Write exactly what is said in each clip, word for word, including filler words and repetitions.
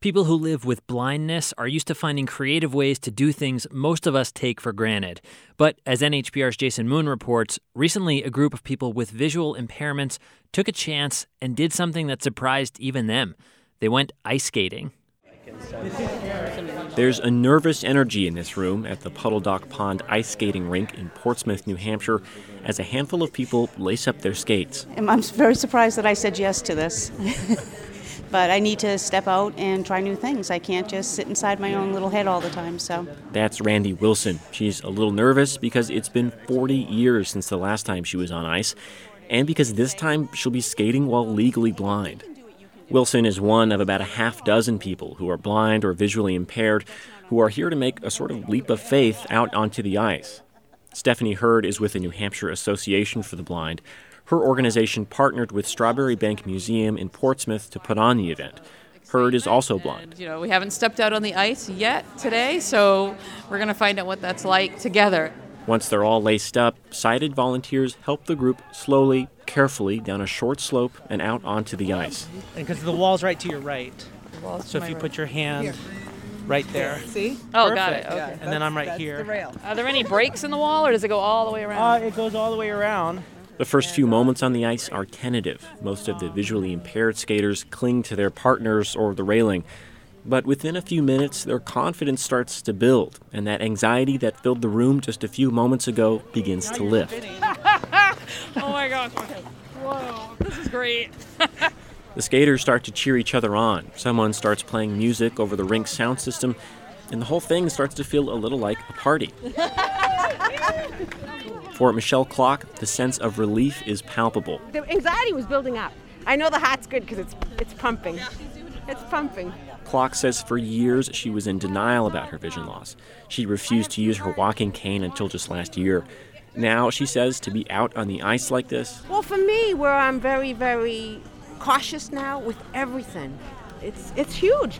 People who live with blindness are used to finding creative ways to do things most of us take for granted. But as N H P R's Jason Moon reports, recently a group of people with visual impairments took a chance and did something that surprised even them. They went ice skating. There's a nervous energy in this room at the Puddle Dock Pond ice skating rink in Portsmouth, New Hampshire, as a handful of people lace up their skates. I'm very surprised that I said yes to this. But I need to step out and try new things. I can't just sit inside my own little head all the time, so. That's Randy Wilson. She's a little nervous because it's been forty years since the last time she was on ice, and because this time she'll be skating while legally blind. Wilson is one of about a half dozen people who are blind or visually impaired who are here to make a sort of leap of faith out onto the ice. Stephanie Hurd is with the New Hampshire Association for the Blind. Her organization partnered with Strawberry Bank Museum in Portsmouth to put on the event. Hurd is also blind. And, you know, we haven't stepped out on the ice yet today, so we're going to find out what that's like together. Once they're all laced up, sighted volunteers help the group slowly, carefully down a short slope and out onto the ice. And because the wall's right to your right. So if you right. put your hand here. Right there. See? Oh, Perfect. Got it. Okay. Yeah, and then I'm right here. The rail. Are there any breaks in the wall, or does it go all the way around? Uh, it goes all the way around. The first few moments on the ice are tentative. Most of the visually impaired skaters cling to their partners or the railing. But within a few minutes, their confidence starts to build, and that anxiety that filled the room just a few moments ago begins to lift. Oh my gosh. Okay. Whoa, this is great. The skaters start to cheer each other on. Someone starts playing music over the rink's sound system, and the whole thing starts to feel a little like a party. For Michelle Klock, the sense of relief is palpable. The anxiety was building up. I know the heart's good because it's it's pumping. It's pumping. Klock says for years she was in denial about her vision loss. She refused to use her walking cane until just last year. Now, she says, to be out on the ice like this... Well, for me, where I'm very, very cautious now with everything, it's it's huge.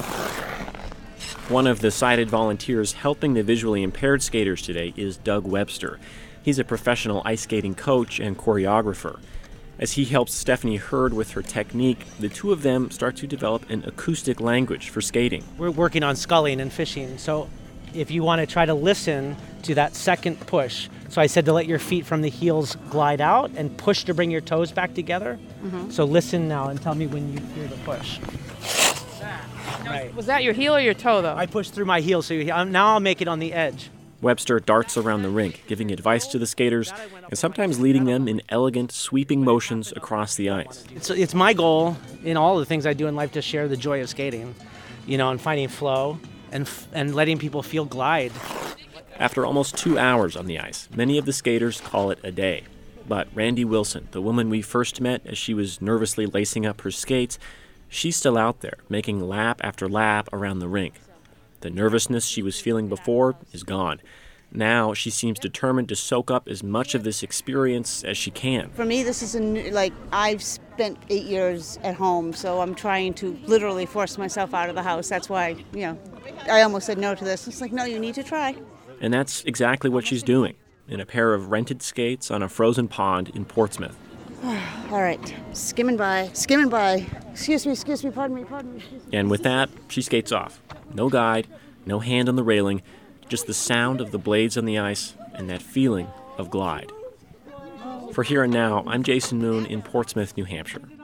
One of the sighted volunteers helping the visually impaired skaters today is Doug Webster. He's a professional ice skating coach and choreographer. As he helps Stephanie Hurd with her technique, the two of them start to develop an acoustic language for skating. We're working on sculling and fishing, so if you want to try to listen to that second push, so I said to let your feet from the heels glide out and push to bring your toes back together. Mm-hmm. So listen now and tell me when you hear the push. Right. Was that your heel or your toe, though? I pushed through my heel, so you, now I'll make it on the edge. Webster darts around the rink, giving advice to the skaters and sometimes leading them in elegant, sweeping motions across the ice. It's, it's my goal in all the things I do in life to share the joy of skating, you know, and finding flow and and letting people feel glide. After almost two hours on the ice, many of the skaters call it a day. But Randy Wilson, the woman we first met as she was nervously lacing up her skates, she's still out there, making lap after lap around the rink. The nervousness she was feeling before is gone. Now she seems determined to soak up as much of this experience as she can. For me, this is a new, like, I've spent eight years at home, so I'm trying to literally force myself out of the house. That's why, you know, I almost said no to this. It's like, no, you need to try. And that's exactly what she's doing, in a pair of rented skates on a frozen pond in Portsmouth. All right, skimming by, skimming by. Excuse me, excuse me, pardon me, pardon me. And with that, she skates off. No guide, no hand on the railing, just the sound of the blades on the ice and that feeling of glide. For Here and Now, I'm Jason Moon in Portsmouth, New Hampshire.